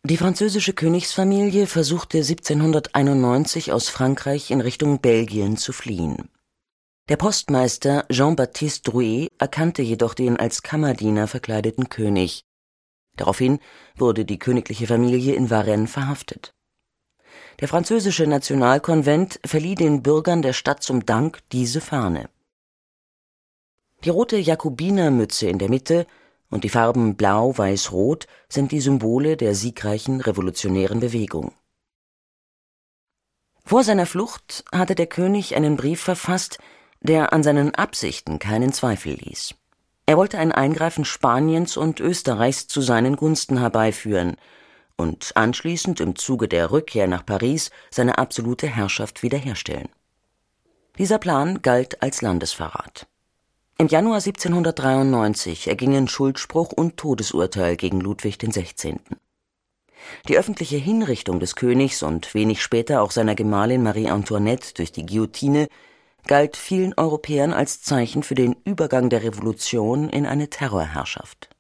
Die französische Königsfamilie versuchte 1791 aus Frankreich in Richtung Belgien zu fliehen. Der Postmeister Jean-Baptiste Drouet erkannte jedoch den als Kammerdiener verkleideten König. Daraufhin wurde die königliche Familie in Varennes verhaftet. Der französische Nationalkonvent verlieh den Bürgern der Stadt zum Dank diese Fahne. Die rote Jakobinermütze in der Mitte und die Farben Blau, Weiß, Rot sind die Symbole der siegreichen revolutionären Bewegung. Vor seiner Flucht hatte der König einen Brief verfasst, der an seinen Absichten keinen Zweifel ließ. Er wollte ein Eingreifen Spaniens und Österreichs zu seinen Gunsten herbeiführen und anschließend im Zuge der Rückkehr nach Paris seine absolute Herrschaft wiederherstellen. Dieser Plan galt als Landesverrat. Im Januar 1793 ergingen Schuldspruch und Todesurteil gegen Ludwig XVI. Die öffentliche Hinrichtung des Königs und wenig später auch seiner Gemahlin Marie Antoinette durch die Guillotine galt vielen Europäern als Zeichen für den Übergang der Revolution in eine Terrorherrschaft.